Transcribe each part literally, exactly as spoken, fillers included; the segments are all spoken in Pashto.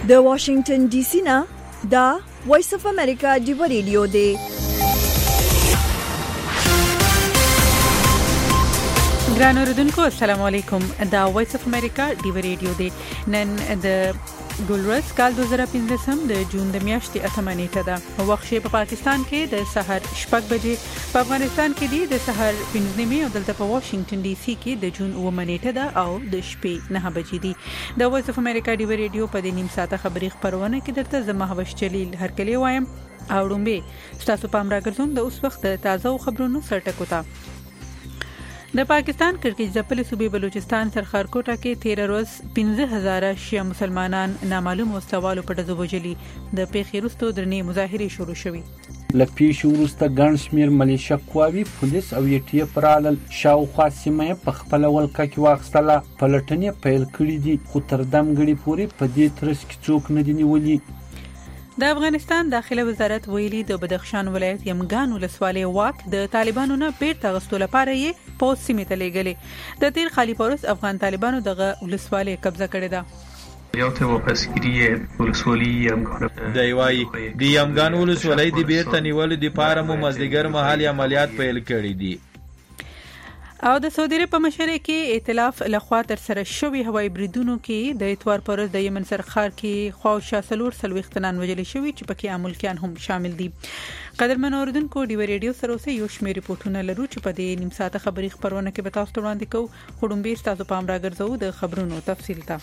د واشنگټن ډي سي نه دا وایس اف امریکا ډیو ریډیو دی. ګران اوردونکو السلام علیکم. دا وایس اف امریکا ډیو ریډیو دی. نن د ګلورس کال دوه زره پنځم د جون د میاشتې اتمه نیټه ده. وخت په پاکستان کې د سحر شپږ بجې، په افغانستان کې دی د سحر پنځه نیمه او دلته په واشنگټن ډي سي کې د جون اووه نیټه ده او د شپې نه بجې دي. د وایس اف امریکا ډیو ریډیو په دې نیم ساعته خبري خبرونه کې درته زما هوش چلیل هرکلی وایم او رومبه تاسو پام راګرځوم د اوس وخت د تازه خبرونو سرټکو ته. د پاکستان کرکټ ځپلې صوبې بلوچستان سرخارکوټه کې تیره ورځ پنځه هزار شیعه مسلمانان نامعلوم وسوالو په ډزو وجلي. د پیښې وروسته درنې مظاهرې شروع شوې. لپیش وروسته ګڼ شمېر ملیشه قواوي پولیس او ای ټي اف رالل شاوخوا سیمه په خپل ولکه کې واخستله. پلټنې پیل کړې دي خو تر دمګړي پورې په دې ترڅ کې څوک نه دي نیولي. د افغانستان داخله وزارت ویلي د بدخشان ولایت یمګان ولسوالۍ واک د طالبانو نه بیرته غوښتلو لپاره یې پوز سیمه ته لېږلې. د تیر خالی پورس افغان طالبانو دغه ولسوالۍ قبضه کړې ده. یو ته واپسګری ولسوالۍ یمګان د ایوای د یمګان ولسوالۍ د بیرته نیولو لپاره مو مزدګر محلي عملیات پیل کړي دي. او د سعودي عرب په مشرۍ کې ائتلاف لخوا تر سره شوی هوایي بریدونو کې د اتوار پر ورځ د یمن سرخار کې خواوشا سلور سلويختنان وجل شوی چې پکې امریکایان هم شامل دي. قدرمن اوردونکو ډیو ریډیو سره اوسه یو شمېر ریپورتونه لرو چې په دې نیم ساعته خبري خبرونه کې به تاسو ته وړاندې کوو. خړومبې تاسو پام راګرځو د خبرونو تفصیل ته.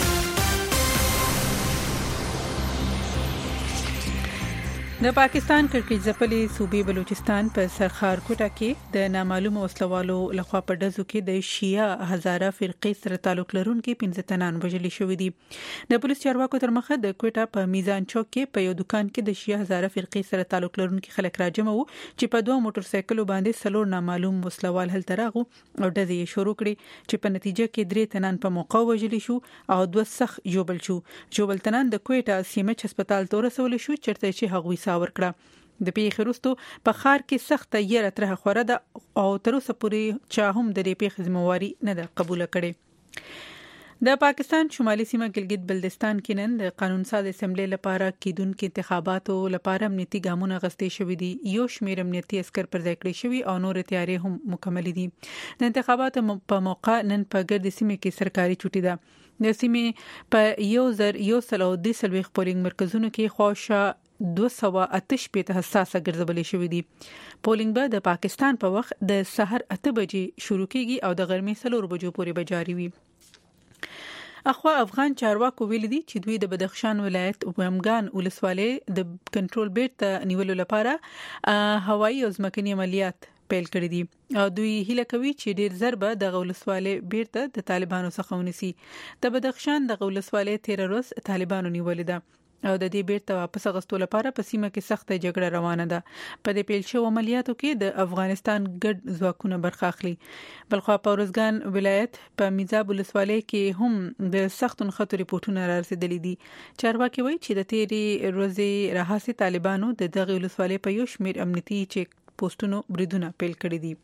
د پاکستان کرکټ ځپلې صوبې بلوچستان په سرخارکوټه کې د نامعلوم وسلوالو لخوا په ډزو کې د شیعه هزاره فرقې سره تعلق لرونکي پنځه تنان وژل شوي دي. د پولیس چارواکو تر مخه د کوټه په میزان چوک کې په یو دکان کې د شیعه هزاره فرقې سره تعلق لرونکي خلک راجمع وو چې په دوه موټر سایکلو باندې سلور نامعلوم وسلوال هلته راغو او ډزې شروع کړې چې په نتیجه کې درې تنان په موقع وژل شو او دوه سخت جوبل شو. جوبل تنان د کوټه سیمه هسپتال ته ورسول شو چرته چې هغوی ورکړه. د پیښې وروسته په ښار کې سخت یره تر خوره ده او تر اوسه پورې چا هم د دې پیښې ذمہواری نه ده قبول کړې. د پاکستان شمالي سیمه ګلګت بلتستان کې نن د قانون ساز اسمبلی لپاره کېدونکو انتخاباتو لپاره امنیتي ګامونه غستې شوې دي. یو شمېر امنیتي عسكر پر ځای کړی شوی او نور تیاری هم مکمل دي. د انتخاباتو په موقع نن په ګرد سیمه کې سرکاري چوټي ده. د سیمه په یو زر یو سل او د سلويخ پولینګ مرکزونو کې خوښه دوه سوه اته شپږ حساسه ګرځولې شوې دي. پولینګ به د پاکستان په وخت د سحر اته بجې شروع کیږي او د غرمې څلور بجو پورې به جاري وي. اخوا افغان چارواکو ویل دي چې دوی د بدخشان ولایت یمګان ولسوالۍ د کنټرول بیرته نیولو لپاره هوایي او ځمکني عملیات پیل کړی دي او دوی هیله کوي چې ډیر زر به د ولسوالۍ بیرته د طالبانو څخه ونیسي. د بدخشان د ولسوالۍ تیر ورځ طالبانو نیولې ده او د دې بیرته واپس غستو لپاره په سیمه کې سخت جګړه روانه ده. په دې پیل شو عملیاتو کې د افغانستان ګډ ځواکونه برخه اخلي. بلخوا په ورزګان ولایت په میزاب ولسوالۍ کې هم د سخت نخښو ریپورتونه رارسېدلي دي. چارواکي وایي چې د تیرې ورځې راهسي طالبانو د دغه ولسوالۍ په یو شمېر امنیتي چیک پوسټونو بریدونه پیل کړي دي.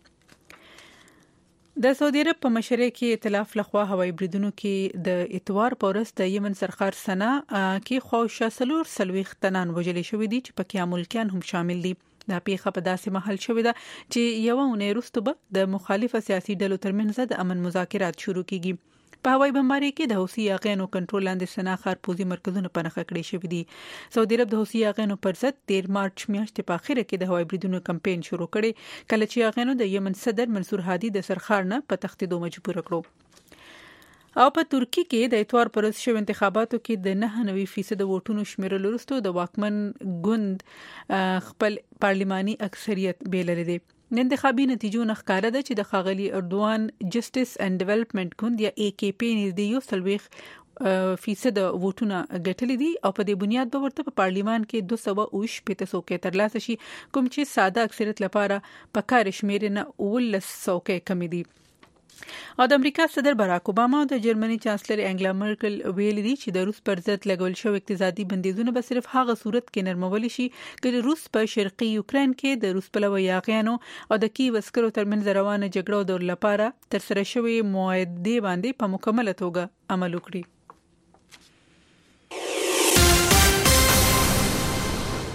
د سعودي عرب په مشرۍ کې ائتلاف لخوا هوایي بریدونو کې د اتوار په ورځ د یمن سرخار سنا کې خوښه سلور سلويختنان وژل شوې دي چې پکې امریکایان هم شامل دي. دا پیښه په داسې محل شوې ده چې یو اونۍ وروسته به د مخالفه سیاسي ډلو ترمنځ د امن مذاکرات شروع کیږي. په هوایي بمبارۍ کې د حوثي یاغیانو کنټرول لاندې سنا ښار پوزي مرکزونه په نښه کړی شوی دي. سعودي عرب د حوثي یاغیانو پر ضد تیر مارچ میاشتې په اخر کې د هوایي بریدونو کمپاین شروع کړي کله چې یاغیانو د یمن صدر منصور هادي د سرخار نه په تښتېدو مجبور کړو. او په ترکی کې د اتوار پر ورځ شوی انتخاباتو کې د نه نوي فیصد ووټونو شمیرل وروسته د واکمن ګوند خپل پارلماني اکثریت بیلل دي. د انتخابي نتیجو نخکاره ده چې د ښاغلي اردوان جسټس اینڈ ډیولپمنٹ ګوند یا ای کی پی نږدې یو سلويخ فیصد ووټونه ګټلې دي او په دې بنیاد به ورته په پارلیمان کې دوه سوه اووه شپږ څوکۍ ترلاسه شي کوم چې ساده اکثریت لپاره په کار شمیر نه اوولس څوکۍ کم دي. او د امریکا صدر باراک اوباما او د جرمني چانسلر انګلا مرکل ویلي دي چې د روس پر ضد لګول شو اقتصادي بندیزونه به صرف هغه صورت کې نرمول شي چې روس په شرقي یوکرين کې د روس پلوه یاغیانو او د کیو عسکرو ترمنځ روانه جګړه د لپاره تر سره شوی معاهده باندې په مکمله توګه عمل وکړي.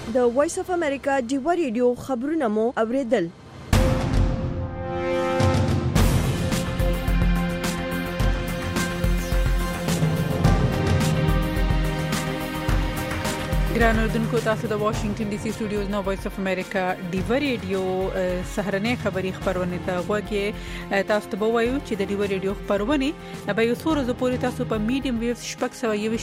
د وایس اف امریکا ډیوا ریډیو خبرونه مو اوریدل. ګران اوردونکو، تاسو د واشنگټن ډي سي سټوډیوز نو وایس اف امریکا ډیوا ریډیو سهرنې خبری خبرونه ته غوږی. تاسو ته وایو چې د ډیوا ریډیو خبرونه به یو څو ورځې پورې تاسو په میډیم ویو شپږ سوه یو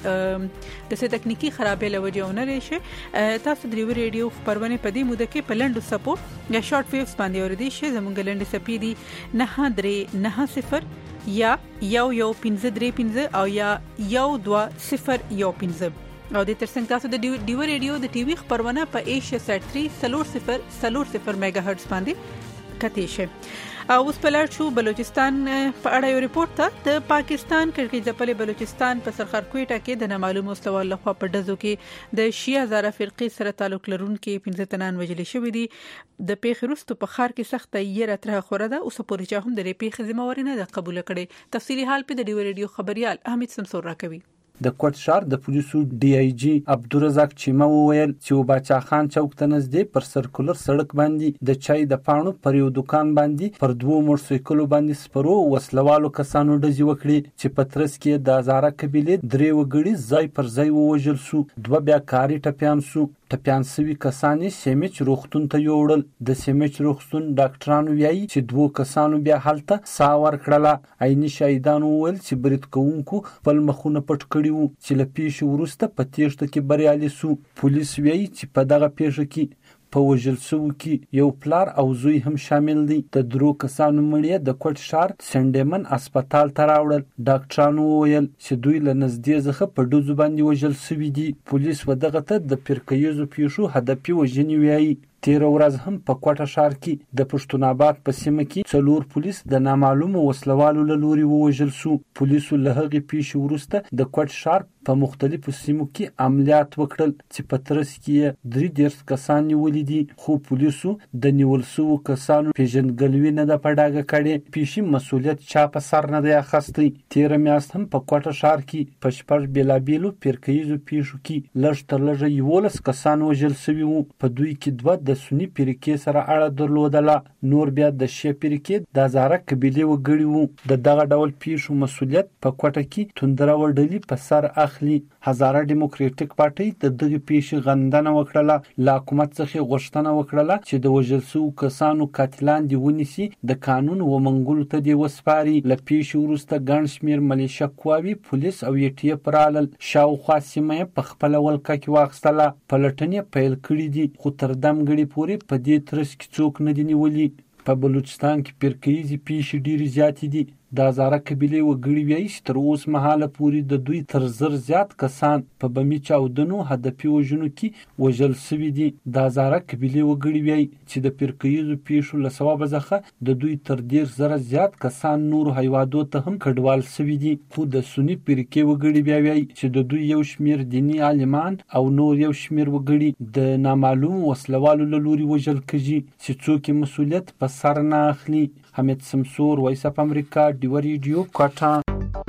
باندې د څه تکنیکی خرابې لوجه نه لشي. تاسو د ډیوا ریډیو خبرونه په دې موده کې په لنډو سپو یا شارټ ویوز باندې اوریدي شي. زموږ لنډ سپې دي نه درې نه صفر یا یو یو پنځه درې پنځه او یا یو دوه صفر یو پنځه. او د ترڅنګ تاسو د ډیوا ریډیو د ټي وي خبرونه په ایشیا سات تری سلور صفر سلور صفر میگا هرتز باندې کتی شي. او اوس په لړ شو بلوچستان په اړه یو ریپورت ته. د پاکستان کرکټ ځپلې بلوچستان په سرخار کوټه کې د نامعلوم وسلوال لخوا په دزو کې د شیعه هزاره فرقې سره تعلق لرونکي پنځه تنان وژل شوی دي. د پیښې وروسته په خار کې سخت یې راتره خوره ده. اوس پورې چې هم د پیښې ذمہواری نه ده قبول کړي. تفصیلی حال په د ډیوا ریډیو خبريال احمد سمسور راکوي. د کوټ شهر د پولیسو ډي آی جی عبدالرزاق چیمه وویل چې باچا خان چوک ته نږدې پر سرکولر سړک باندې د چای د پاڼو پر یو دکان باندې پر دوو موټرسایکلو باندې سپرو وسلوالو کسانو ډزې وکړې چې په ترڅ کې د هزاره قبیلې درې وګړي ځای پر ځای ووژل سو. دوه بیا کاري ټپیان سو. ټپیان سوي کسان سیمچ روغتون ته یوړل. د سیمچ روغتون ډاکټرانو وایي چې دوه کسانو بیا هلته سا ورکړله. عیني شاهدانو وویل چې برید کوونکو خپل مخونه پټ کړي وو چې له پیښې وروسته په تېښته کې بریالي سو. پولیس وایي چې په دغه پیښه کې په وژل شوو کې یو پلار او زوی هم شامل دي. د درو کسانو مړی د کوټ شهر سنډمن هسپتال ته راوړل. ډاکټرانو وویل چې دوی له نږدې څخه په ډزو باندې وژل شوي دي. پولیس ودغه ته د فرقه‌ییزو پیښو هدفي وژنې وایي. تیر ورځ هم په کوټه ښار کې د پښتون آباد په سیمه کې څلور پولیس د نامعلومو وسلوالو له لوري ووژل شو. پولیسو له هغې پیښې وروسته د کوټ شهر په مختلفو سیمو کې عملیات وکړل چې په ترڅ کې درې دېرش کسان نیولي دي. خو پولیسو د نیول شوو کسانو پیژندګلوي نه ده په ډاګه کړې. پیښې مسؤلیت چا په سر نه دی اخیستی. تیره میاشت هم په کوټه ښار کې په شپږ بېلابېلو فرقه‌ییزو پیښو کې لږ تر لږه یولس کسان وژل شوي وو. په دوی کې دوه د سني فرقې سره اړه درلودله. نور بیا د شیعه فرقې د هزاره قبیلې وګړي وو. د دغه ډول پیښو مسؤلیت په کوټه کې توندره ډلې په سر اخلي. هزاره ډیموکراټیک پارټۍ د دغه پیښې غندنه وکړه. له حکومت څخه غوښتنه وکړه چې د وژل شوو کسانو قاتلان دې ونیسي، د قانون ومنګولو ته دې وسپاري. له پیښې وروسته ګڼ شمېر ملیشه قواوې، پولیس او ایټ اف رالل. شاوخوا سیمه یې په خپله ولکه کې واخیستله. پلټنې پیل کړي دي، خو تر دمګړې پورې په دې ترڅ کې څوک نه دي نیولي. په بلوچستان کې فرقه‌ییزې پیښې ډېرې زیاتې دي. د هزاره قبیلې وګړي وایي چې تر اوسه مهاله پورې د دوی تر زر زیات کسان په بمي چاودنو هدفي وژنو کې وژل شوي دي. د هزاره قبیلې وګړي وایي چې د فرقه‌ییزو پیښو له سببه څخه د دوی تر دېرش زره زیات کسان نورو هیوادو ته هم کډوال شوي دي. خو د سني فرقې وګړي بیا وایي چې د دوی یو شمېر دیني عالمان او نور یو شمېر وګړي د نامعلومو وسلوالو له لوري وژل کېږي چې څوک یې مسؤلیت په سر نه اخلي. حمید سمسور، وایس اف امریکا، ډیوا ریډیو، کوټه.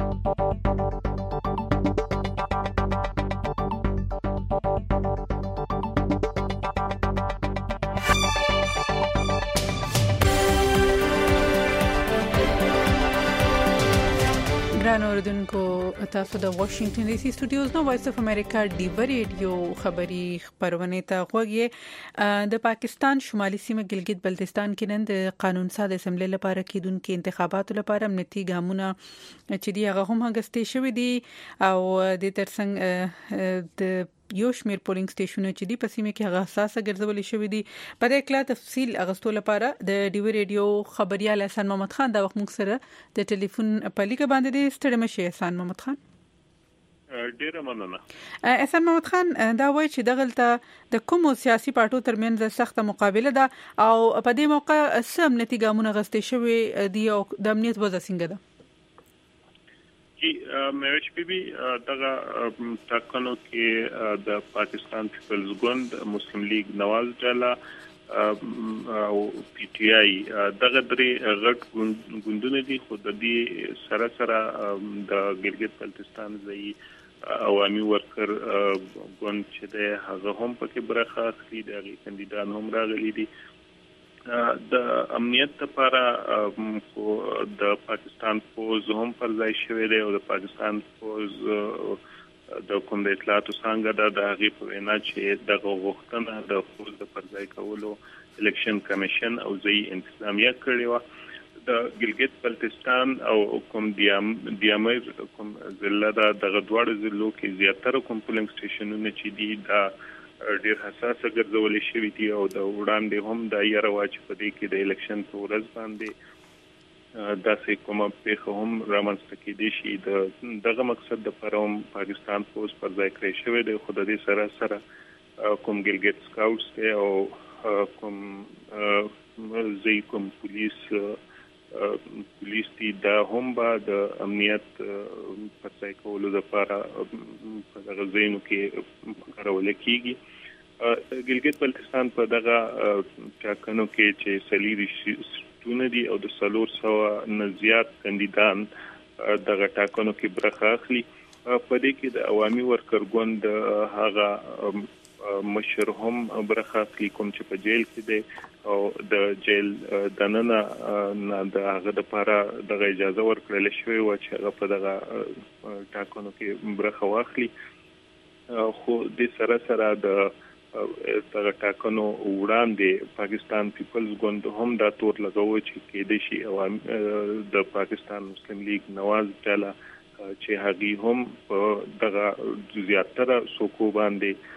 ګران اوردونکو، تاسو د واشنگټن ډي سي سټوډیوز نو وایس اف امریکا ډیوا ریډیو خبری خبرونه ته غوږی. د پاکستان شمالي سیمه ګلګت بلتستان کې نن د قانون ساز اسمبلی لپاره کېدونکو انتخاباتو لپاره امنیتي ګامونه چې دی هغه هم هغستې شوې دي. او د ترڅنګ د یو شمیر پولینګ سټیشنونه چې دی په سیمه کې هغه حساسه ګرځولې شوې دي. په دې کلا تفصیل اغستو لپاره د ډیوا ریډیو خبريال احسان محمد خان دا وخت موږ سره د ټلیفون په لیکه باندې دی. ستړي مشه احسان محمد خان. ډیره مننه. احسان محمد خان دا وایي چې دغلته د کومو سیاسي پارټو ترمنځ سخته مقابله ده او په دې موقع سم امنیتي ګامونه غستې شوې دي او د امنیت وضع څنګه ده؟ جی مېوش بي بي دغه ټاکنو کې د پاکستان پیپلز ګوند، مسلم لیگ نواز ډله او پی ټی آی دغه درې غټ ګوندونه دي. خو د دې سره سره د ګلګت بلتستان ځای عوامي ورکر ګوند چې د هغه هم پکې برخه اخلي د کاندیدان هم راغلي دي د امنیت لپاره د پاکستان فوج هم پر ځای شوی دی او د پاکستان فوج د کوم د اطلاعاتو څنګه د هغه په وینا چې د غوښتنه د فوج د پر ځای کولو الیکشن کمیشن او ځای انتظامیه کړی و د ګلګت بلتستان او کوم دیامر کوم ضلع د دغه دوړ ضلعو کې زیاتره کوم پولینګ سټیشنونه چې دي دا ډېر حساس ګرځولې شوی دي او د وړاندې هم د یاره واچ په دې کې د الیکشن په ورځ باندې داسې کومه پیښه هم رامنځته کېدې شي د دغه مقصد د پروم پاکستان فوج پر ځای کړی شوی دی خو د دې سره سره کوم ګلګت سکاوټس دی او کوم ځای کوم پولیس پولیس دي دا هم با د امنیت پر ځای کولو لپاره په دغه ځایونو کې کارول کېږي ګلګت بلتستان په دغه ټاکنو کې چې سلیری شتونه دي او د څلور سوه نه زیات کاندیدان دغه ټاکنو کې برخه اخلي په دې کې د عوامي ورکر ګوند هغه مشر هم برخه اخلي کوم چې په جیل کې دی او د جیل دننه نه د هغه لپاره د اجازه ورکړل شوې و چې هغه په دغه ټاکنو کې برخه واخلي خو د سره سره د دغه ټاکنو وړاندې پاکستان پیپلز ګوند هم دا تور لګاوه چې کېدې شي او د پاکستان مسلم لیگ نواز ډله چې هغه هم په دغه زیاتره سوکو باندې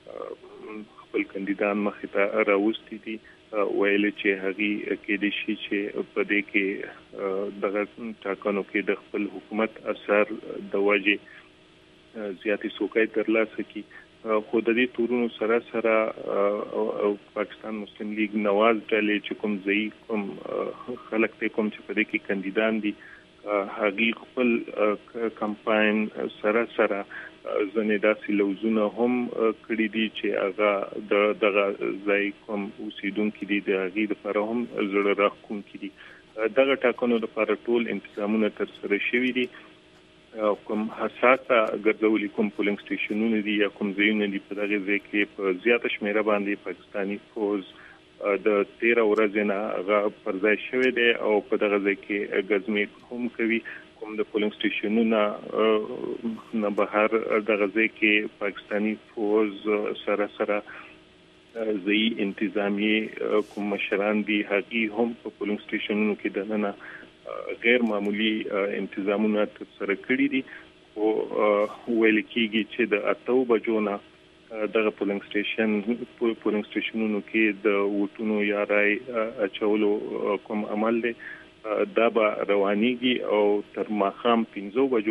خپل کاندیدان مخې ته راوستي دي ویل چې هغه کې د شي چې په دې کې دغه ټاکنو کې د خپل حکومت اثر د وجه زیاتې سوکای ترلاسه کی خو د دې تورونو سره سره پاکستان مسلم لیگ نواز ډلې چې کوم ځای کوم خلک ته کوم چې په دې کې کاندیدان دي هغه خپل کمپاین سره سره ځنې داسې لوزونه هم کړی دي چې هغه د دغه ځای کوم اوسیدونکو دي د هغه لپاره هم زړه راښکونکي دي دغه ټاکنو لپاره ټول انتظامونه تر سره شوي دي کوم حساسه ګرځولي کوم پولینګ سټیشنونه دي یا کوم ځایونه دي په دغه ځای کې په زیاته شمیره باندې پاکستاني فوج د تیرا ورځې نه هغه پر ځای شوی دی او په دغه ځای کې ګزمې هم کوي کوم د پولینګ سټیشنونه نه بهر دغه ځای کې پاکستاني فوج سره سره ځای انتظامیه کوم مشران دي هغه هم په پولینګ سټیشنونو کې دننه غیر معمولی انتظامونه ترسره کړي دي او ویل کېږي چې د اتو بجو نه دغه پولینګ سټیشن پولینګ سټیشنونو کې د وټونو یا رای اچولو کوم عمل دی دا به روانيږي او تر ماښام پنځه بجو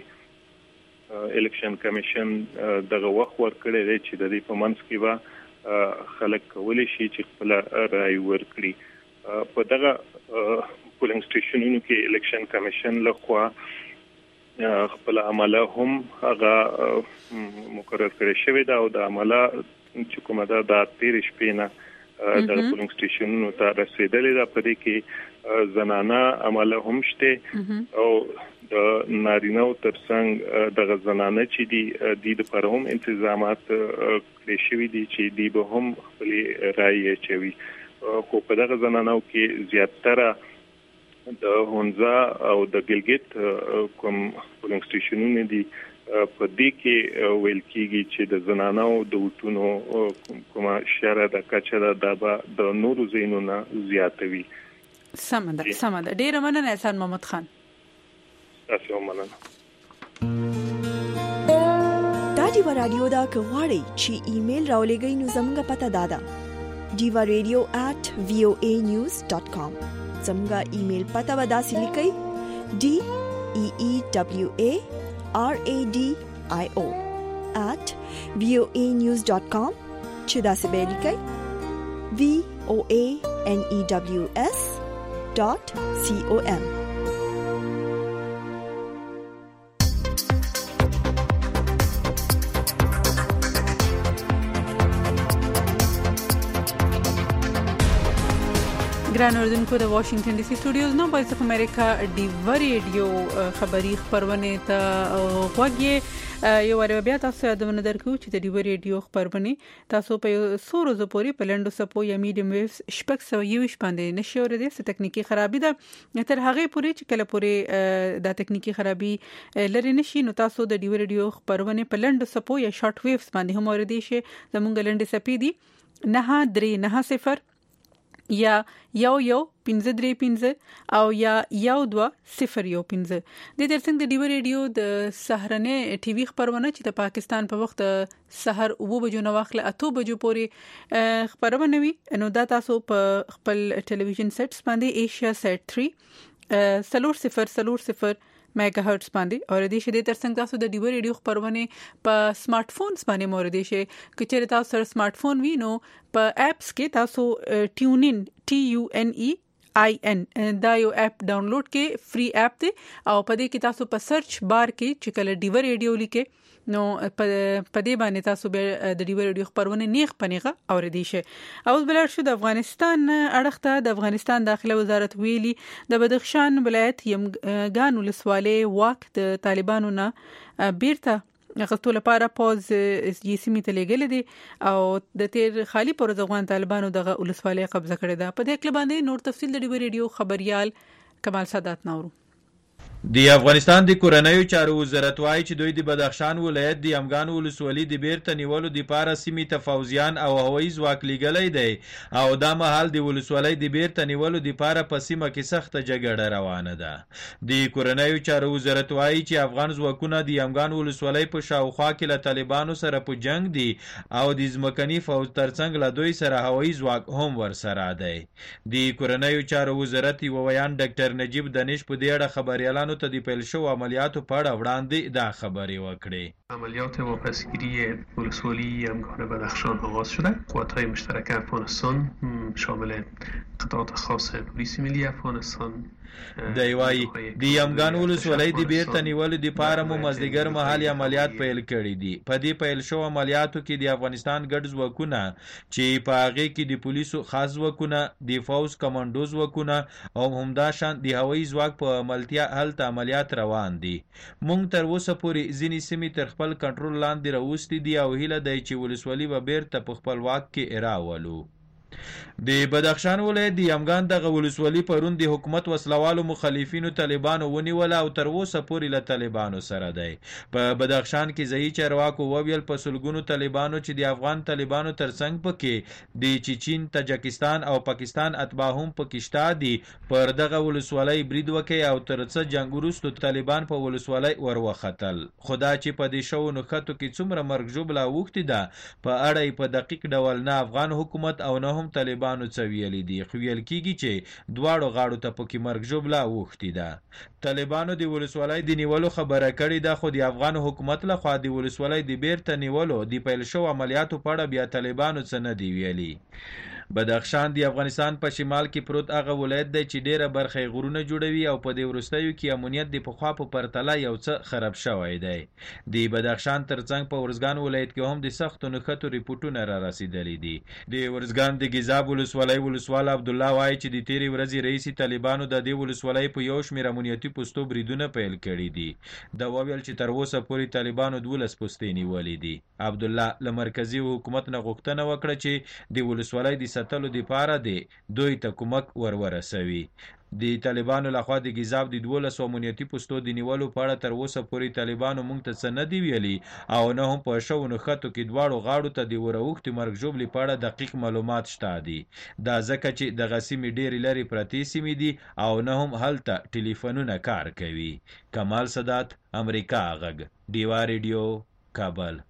پورې الیکشن کمیشن دغه وخت ورکړی دی چې د دې په منځ کې به خلک کولی شي چې خپل رای ورکړي په دغه پولینګ سټیشنونو کې الیکشن کمیشن لخوا خپل عمله هم هغه مقرر کړی شوی دا او د عمله چې کومه ده د تیر شپې نه د پولینګ سټیشنونو ته رسیدلې ده په دې کې زنانه عمله هم شته او د نارینه ترڅنګ د زنانه چې دي د لپاره هم انتظامات کړی شوی دي چې دی به هم خپل رائے چوي خو په دغه زنانو کې زیاتره د هونزا او د ګلګت کوم پولینګ سټیشنونه دي په دې کې ویل کېږي چې د زنانو د وټونو کومه شره د کچره د نورو زینو نه زیاتوي سمده سمده ډیره مننه احسان محمد خان تاسو مننه دا دیوا رادیو دا کغواړی چې ایمیل راولېږئ نو زموږه پته دادا diva radio at voa news dot com زموږه ایمیل پته وداسې لیکئ d e e w a r a d i o at voa news dot com چې داسې به لیکئ v o a n e w s dot com ګران اوردونکو د واشنگټن ډي سي سټوډیوز نو وایس اف امریکا ډیو ریډیو خبری خبرونه ته غوږی یو ور بیا تاسو یادونه درکو چې د ډیو ریډیو خبرونه تاسو په سورو زپوري په لندو سپو یا میډیم ویوز شپږ سو یو شپاندې نشي ورته ست تکنیکی خرابې ده تر هغه پورې چې کله پورې د تکنیکی خرابې لري نشي نو تاسو د ډیو ریډیو خبرونه په لندو سپو یا شارټ ویوز باندې هم ورته شي زمونږ لندې سپې دي نه درې نه صفر یا یو یو پنځه درې پنځه او یا یو دوه صفر یو پنځه د ترڅنګ د ډیو ریډیو د سهارنه ټي وي خبرونه چې د پاکستان په وخت سحر او بجو نو واخله اته بجو پورې خبرونه وي نو دا تاسو په خپل ټلویزیون سیټس باندې ایشیا سیټ تھری سلور صفر سلور صفر میگا هرتز باندې اور د شې د ترڅنګ تاسو د ډیو ریډیو خبرونه په سمارټ فونز باندې مور دي شي کچېره تاسو سره سمارټ فون وي نو په اپس کې تاسو ټیون ان ټي یو ان ای آی ان دا یو اپ ډاونلوډ کې فری اپ دی او په دې کې تاسو په سرچ بار کې چې کله ډیو ریډیو لیکه نو په دې باندې تاسو به د ډیو ریډیو خبرونه نیغ پنیغه اوریدي شي. اوس بل شو د افغانستان اړخته د افغانستان داخله وزارت ویلي د بدخشان ولایت یمګان ولسوالۍ واک د طالبانو نه بیرته غوښتل لپاره پوز یې سیمې ته لګل دي او د تیر خالی پر ځوان طالبانو دغه ولسوالۍ قبضه کړې ده. په دې کله باندې نور تفصیل د ډیو ریډیو خبريال کمال سادات نورو. د افغانستان د کورنیو چارو وزارت وايي چې دوی د بدخشان ولایت د یمګان ولسوالۍ د بیرته نیولو د پاره سیمې ته فوزیان او هوایي ځواک لګلې دی او دا مهال د ولسوالۍ د بیرته نیولو د پاره په سیمه کې سخت جګړه روانه ده. د کورنیو چارو وزارت وايي چې افغان ځواکونه د یمګان ولسوالۍ په شاوخوا کې له طالبانو سره په جنگ دي او د ځمکني فوج ترڅنګ له دوی سره هوایي ځواک هم ورسره دی. د کورنیو چارو وزارت یو ویان ډاکټر نجیب دانش په دې اړه خبريالانو ته د پیل شو عملیاتو په اړه وړاندې دا خبرې وکړې. عملیات واپسگیری ولسوالی یمگان بدخشان آغاز شده. قوات‌های مشترک افغانستان شامل قطعات خاص پلیس ملی افغانستان د یوای د یمګان ولسوالۍ د بیرته نیولو د پاره مو مزدګر محلي عملیات پیل کړي دي. په دې پیل شو عملیاتو کې د افغانستان ګډ ځواکونه چې په هغه کې د پولیسو خاص ځواکونه د فوز کمانډو ځواکونه او همداشان د هوایي ځواک په عملتیا هلته عملیات روان دي. مونږ تر اوسه پورې ځینې سیمې تر خپل کنټرول لاندې راوستي دي او هیله ده چې ولسوالۍ به بیرته په خپل واک کې راولو. د بدخشان ولایت د یمګان دغه ولسوالۍ پرون د حکومت وسلوالو مخالفینو طالبانو ونیول او تر اوسه پورې له طالبانو سره دی. په بدخشان کې ځایي چارواکو وویل په سلګونو طالبانو چې د افغان طالبانو ترڅنګ پکې د چچین، تاجکستان او پاکستان اتباع هم پکې شته دي پر دغه ولسوالۍ برید وکړي او تر څه جنگ وروسته طالبان په ولسوالۍ وروختل. خدا چې په دې شو نو خطو کې څومره مرګ ژوبله وختي ده په اړه په دقیق ډول نه افغان حکومت او نه هم طالبانو څه ویلي دي. خو ویل کېږي چې دواړو غاړو ته پکې مرګ ژوبله اوښتې ده. طالبانو د ولسوالۍ د نیولو خبره کړې ده خو د افغان حکومت لخوا د ولسوالۍ د بیرته نیولو د پیل شو عملیاتو په اړه بیا طالبانو څه نه دی ویلي. بدخشان د افغانستان په شمال کې پروت هغه ولایت دی چې ډیره برخه غرونه جوړوي او په دې وروستیو کې امنیت د پخوا په پرتله یو څه خراب شوی دی. د بدخشان ترڅنګ په ورزګان ولایت کې هم د سختو نښتو ریپورتونه را رسیدلي دي. د ورزګان د ګیزاب ولسوالۍ ولسوال عبدالله وایي چې د تیرې ورځې رئیس طالبانو د دې ولسوالۍ په یو شمېر امنیتي پوستو بریدونه پیل کړي دي. دا وویل چې تر اوسه پورې طالبانو دولس پوستې نیولې دي. عبدالله له مرکزي حکومت نه غوښتنه وکړه چې د ولسوالۍ د تلو دی پاره دی دوی ته کومک ورورسوي. د طالبانو لخوا د ګیزاب د دولس امنیتي پوستو د نیولو په اړه تر اوسه پورې طالبانو مونږ ته څه نه دی ویلي او نه هم په شو نښتو کې دواړو غاړو ته د وروختي مرګ ژوبلې په اړه دقیق معلومات شته دي. دا ځکه چې دغه سیمې ډېرې لرې پرتې سیمې دي او نه هم هلته ټلیفونونه کار کوي. کمال سادات، امریکا غږ، ډیوا ریډیو، کابل.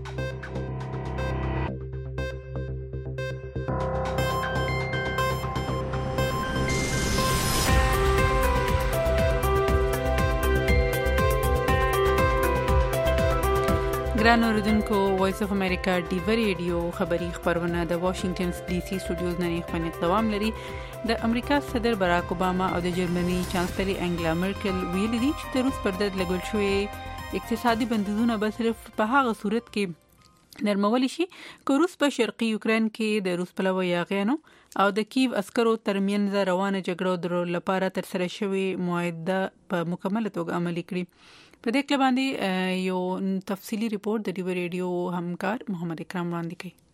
ګران اوردونکو وایس اف امریکا ډیو ریډیو خبری خبرونه د واشنگټن ډي سي سټوډیوز نه خپل دوام لري. د امریکا صدر باراک اوباما او د جرمني چانسلر انګلا مرکل ویلي دي چې د روس پر ضد لګول شوی اقتصادي بندیزونه به صرف په هغه صورت کې نرمول شي که روس په شرقي یوکرين کې د روس پلوي یاغیانو او د کیف عسکرو ترمنځ روانه جګړه درو لپاره تر سره شوی معاهده په مکمله توګه عملي کړي. په دې کې باندې یو تفصيلي ریپورت د ډیو ریډیو همکار محمد اکرام وړاندې کړي.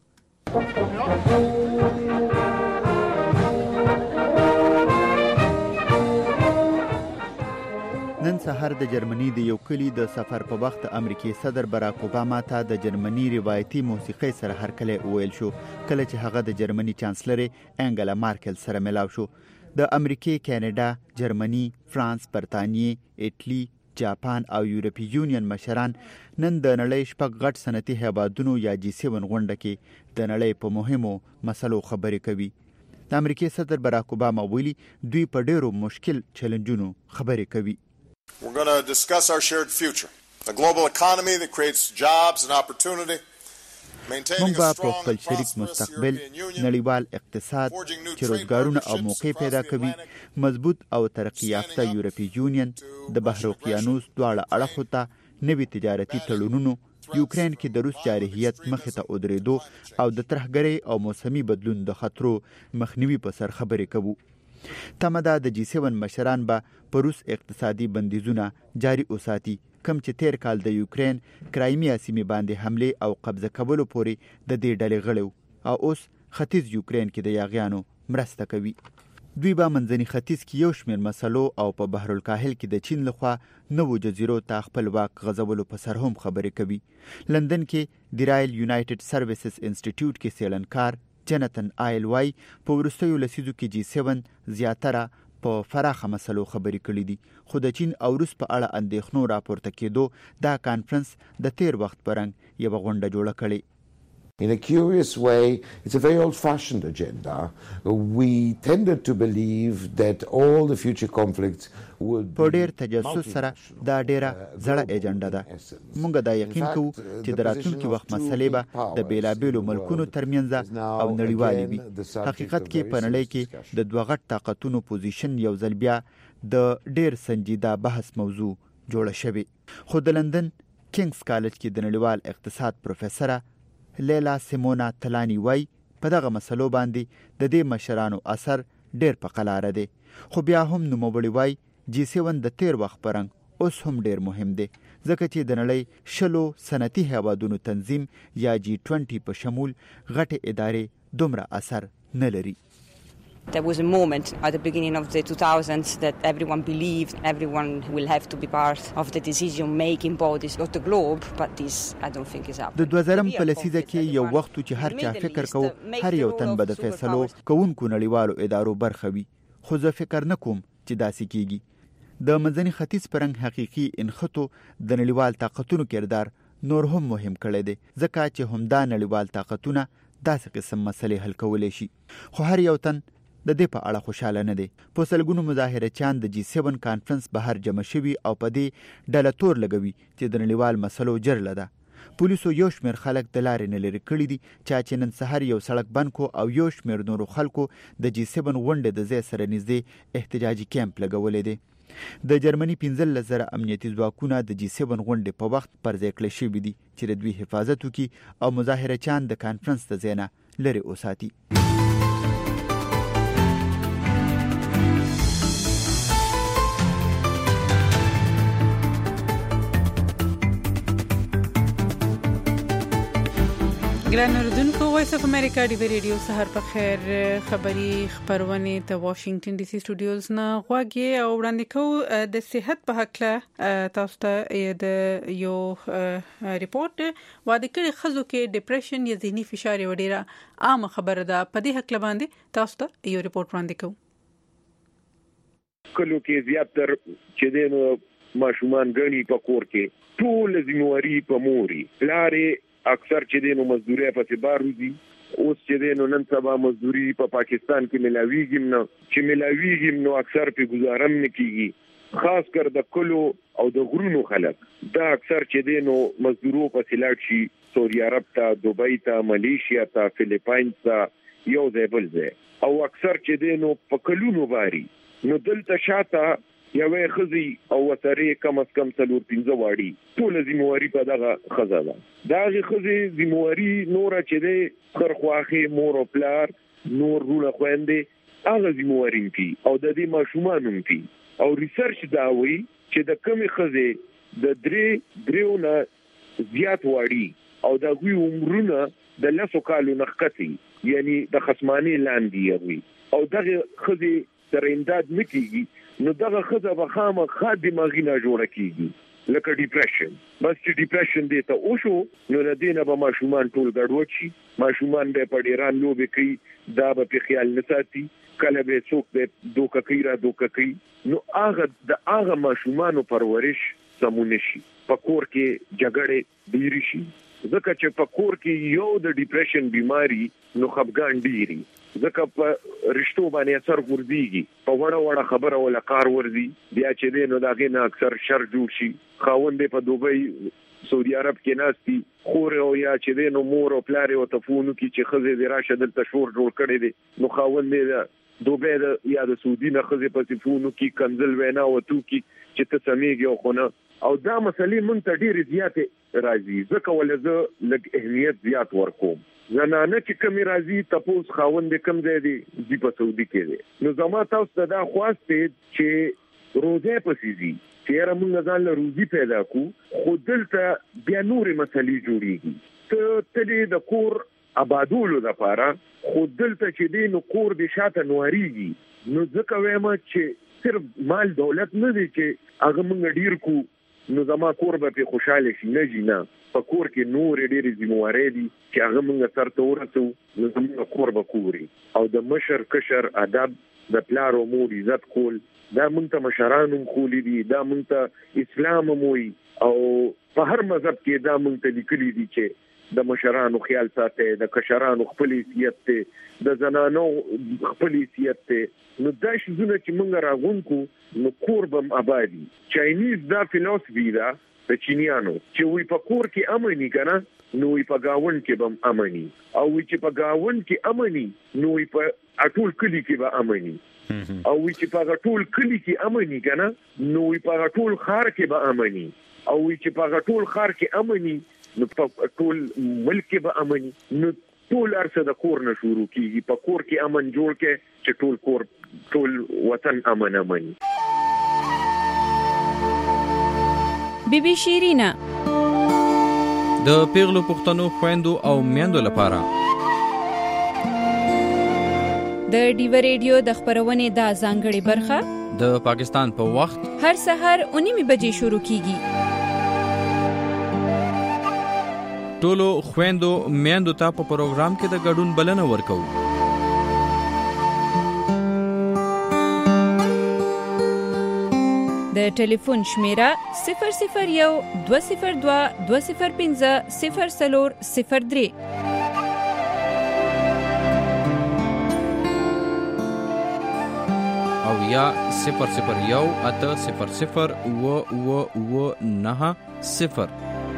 نن سهار د جرمني د یو کلی د سفر په وخت امریکایي صدر باراک اوباما ته د جرمني روایتي موسیقي سره هرکلی وویل شو کله چې هغه د جرمني چانسلر انګلا مارکل سره ملاو شو. د امریکای، کاناډا، جرمني، فرانس، برتانیې، ایټلی، جاپان او یورپی یونین مشران نن د نړۍ شپږ غټ صنعتي هیوادونو یا جی سیون غونډه کې د نړۍ په مهمو مسلو خبرې کوي. د امریکای صدر باراک اوباما ویلي دوی په ډیرو مشکل چیلنجونو خبرې کوي. We're going to discuss our shared future, a global economy that creates jobs and opportunity, maintaining a strong and prosperous مستقبل، European Union, نړیوال اقتصاد چې روزګارونه او موقع پیدا کوي، مضبوط او ترقی یافته یورپی یونین، د بحر اقیانوس دواړه اړخو ته نوي تجارتي تړونونو، یوکرين کې د روس جارحیت مخې ته ودرېدو او د ترهګرۍ او موسمي بدلون د خطرو مخنیوي په سر خبرې کوو. تمه ده د جی سیون مشران به په روس اقتصادي بندیزونه جاري وساتي کوم چې تیر کال د یوکرين کرایمیا سیمې باندې حمله او قبضه کولو پورې د دې ډلې غړو او اوس ختیځ یوکرين کې د یاغیانو مرسته کوي. دوی به منځني ختیځ کې یو شمېر مسلو او په بحر الکاهل کې د چین لخوا نوو جزیرو ته خپل واک غځولو په سر هم خبرې کوي. لندن کې د رایل یونایټډ سروسز انسټیټیوټ کې څېړنکار جنتن آیل وای په وروستیو لسیزو کې جی سیون زیاتره په فراخه مسلو خبرې کړې دي خو د چین او روس په اړه اندېښنو راپورته کېدو دا کانفرنس د تیر وخت پرنګ یوه غونډه جوړه کړې. In a curious way, it's a very old-fashioned agenda. We tended to believe that all the future conflicts would په ډېر تجسس سره دا ډېره زړه ایجنډا ده. موږ دا یقین کوو چې د راتلونکي وخت مسلې به د بیلابیلو ملکونو ترمنځ او نړیوالې وي. حقیقت کې په نړۍ کې د دوه غټ طاقتونو پوزیشن یو ځل بیا د ډېر سنجیده بحث موضوع جوړه شوې. خو د لندن کینګز کالج کې د نړیوال اقتصاد پروفیسره لیلا سیمونا تلانی وای په دغه مسلو باندې د دې مشرانو اثر ډیر په قلاره دی خو بیا هم نوموړي وای جی سیون د تیر وخت پرنګ اوس هم ډیر مهم دی ځکه چې د نړۍ شلو صنعتي هیوادونو تنظیم یا جی بیست په شمول غټه ادارې دومره اثر نه لري. There was a moment at the beginning of the two thousands that everyone believed everyone will have to be part of the decision-making bodies of the globe, but this I don't think is happening. د دوه زره په لسیزه کې یو وخت چې هر چا فکر کو هر یو تن به د فیصلو کوونکو نړیوالو ادارو برخه وي خو زه فکر نه کوم چې داسې کیږي. د منځني ختیځ پرنګ حقيقي انخطو د نړیوال طاقتونو کردار نور هم مهم کړی دی ځکه چې همدا نړیوال طاقتونه داسې قسم مسلې حل کولی شي خو هر یو تن د دې په اړه خوشاله نه دي. په سلګونو مظاهره چان د جی سیون کانفرنس بهر جمع شوي او په دې ډله تور لګوي چې د نړیوال مسلو جرله ده. پولیسو یو شمېر خلک د لارې نه لرې کړي دي چې نن سهار یو سړک بند کو او یو شمېر نورو خلکو د جی سیون غونډې د ځای سره نږدې احتجاجي کیمپ لګولی دی. د جرمني پنځلس زره امنیتي ځواکونه د جی سیون غونډې په وخت پر ځای کړی شوي دي چې د دوی حفاظت وکړي او مظاهره چان د کانفرنس د ځای نه لرې وساتي. ګران اوریدونکو وایس اف امریکا دی ریډیو سحر په خیر خبری خبرونه ته واشنگټن ډي سي سټوډیوز نه غواګي او وړاندې کو د صحت په حق تاسو ته د یو ریپورت واده کړي خزو کې ډیپریشن یا ذهني فشار یو ډیره عام خبره ده په دې حق باندې تاسو ته یو ریپورت وړاندې کوم. کلو کې زیاتره چې دینو ماشومان غني په کور کې ټول ذمہواری په موري لارې اکثر چې دینو مزدوري په بارودي اوس چې دینو نن سبا مزدوري په پا پاکستان کې ملاویږي نو چې ملاویږي نو اکثر په گزارم نه کیږي خاص کر د کلو او د غرونو خلک دا اکثر چې دینو مزدورو په سلاټ شي سعودي عرب ته دوبۍ ته ملیشیا ته فلیپاین ته یو ځای بل ځای او اکثر چې دینو په کلونو باري نو دلته شاته یوې خزي او وترې کم از کم څلور پنځه واړي ټول ذمہواری په دغه خزه ده. دغه خزي ذمہواری نور چې ده خرخواخي مور او پلار نور رونه خويندې هغه ذمہواری دي او د دې ماشومان دي. او ریسرچ دا وایي چې د کمی خزه د درې دریونه زیات واړي او د غوي عمرونه د لاسو کالو نخکتي یعنی د خصمانی لاندې وي او دغه خزه تر امداد نکېږي نو دغه خزه به خامه خادمه غینا جوړه کیږي لکه ډیپریشن. بس چې ډیپریشن دی ته او شو نو د دینه به ماشومان ټول ګډوډ شي، ماشومان به په ډیران لوبې کوي، دا به په خیال نه ساتي، کله به څوک به دوکه کوي را دوکه کوي. نو هغه د هغه ماشومانو پرورش سمون شي، په کور کې جګړې ډېری شي ځکه چې په کور کې یو د ډیپریشن بیماری نو خفګان ډېری ځکه په رشتو باندې اثر ورځيږي، په وړه وړه خبره ولا کار ورځي بیا چې دینو داغه نه اکثر شر جوړ شي. خاوند په دوبۍ سعودي عرب کې ناشتي خور او یا چې دینو مور او پلار او تفونو کې چې خزه د راشه د تشور جوړ کړي دي نو خاوند دې دوبۍ د یا د سعودي نه خزه په تفونو کې کنزل وینا او تو کې چې ته سمېږي او خونه او دا مسلې مونږ ته ډېر زیات راځي ځکه ولزه لګ اهمیت زیات ورکوم. زنانه چې کمی راځي تاسو خاوند کم ځای دی دی په سعودي کې دی نو زما تاسو ته دا خواسته چې روزه پسیږي چې موږ ځان له روزي پیدا کو خو دلته بیا نور مسلې جوړيږي ته تلې د کور آبادولو لپاره خو دلته چې دی نو کور د شاته نواريږي نو ځکه وایم چې صرف مال دولت نه دی چې هغه موږ ډیر کو نو زما کور به په خوشاله شي نه جنا په کور کې نور ډېر ذمہواری دي چې هغه موږ سره ته ورسو نو زموږ کور به کوري او د مشر کشر ادب د پلار او مور عزت کول دا موږ ته مشرانو خولي دي دا موږ ته اسلام موي او په هر مذهب کې دا موږ ته لیکلي دي چې د مشرانو خیال ساته د کشرانو خپل حیثیت ته د زنانو خپل حیثیت ته نو دا شزونه چې موږ راغونکو نو کور بم آبادی. چاینیز دا فلسفي دا د چینیانو چې وي په کور کې امني کنه نو وي په گاون کې بم امني او وي چې په گاون کې امني نو وي په اټول کلی کې به امني او وي چې په ټول کلی کې امني کنه نو وي په ټول خار کې به امني او وي چې په ټول خار کې امني نو په ټول ملک به امني نو ټول ارسه د کور نه شروع کیږي په کور کې امن جوړ کې چې ټول کور ټول وطن امن امني. بی بی شیرینا د پیغلو پښتنو خويندو او میندو لپاره د ډیو ریډیو د خبرونې د ځانګړي برخه د پاکستان په پا وخت هر سحر اونیمه بجې شروع کیږي. ټولو خويندو میندو ته په پروګرام کې د ګډون بلنه ورکو. د ټلیفون شمیره صفر صفر یک دو صفر دو دو صفر پنځه صفر صفر صفر درې او یا صفر صفر یک اته صفر صفر و و و نه صفر.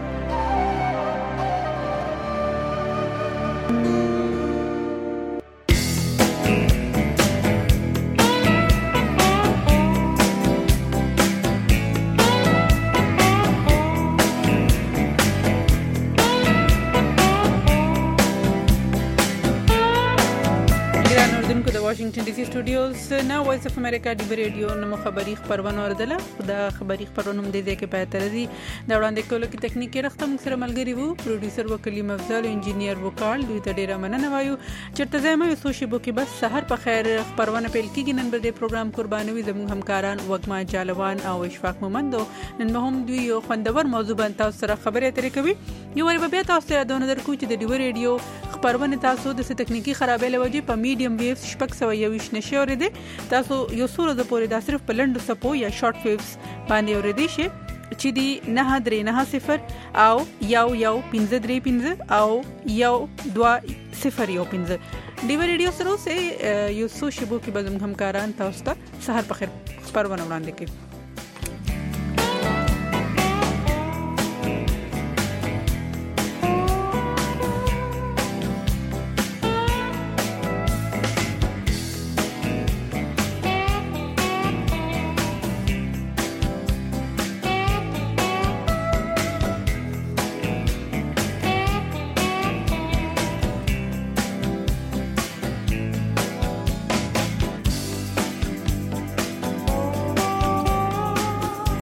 واشنگټن ډي سي سټوډیوز نه وایس اف امریکا ډي ریډیو نو خبري خبرونه اوردله دا خبري خبرونه هم د دې کې پاتره دي دا وړاندې کولو کې ټکنیکی رخته موږ سره ملګری وو پروډوسر وکلیم افضل انجینیر وکال دوی ته ډیره مننه وایو چرته زما یو سوشي بو کې بس سحر په خیر خبرونه پیل کیږي نن به د پروګرام قربانوي زموږ همکاران وګما جالوان او اشفاق مومندو نن به هم دوی یو خوندور موضوع باندې تاسو سره خبرې اترې کوي یو ور به تاسو ته دونه درکو چې د ډي ریډیو خبرونه تاسو د ټکنیکی خرابې لوجه په میډیم ویوز شپږ سو یوش نشي اورېدي تاسو یو سورو د پورې دا صرف په لنډو سپو یا شارټ ویوز باندې اورېدي شي چې دی نه درې نه صفر او یو یو پنځه درې پنځه او یو دوه صفر یو پنځه ډي ریډیو سره سه یو سوشي بو کې به همکاران تاسو ته سحر په خیر خبرونه وړاندې کوي.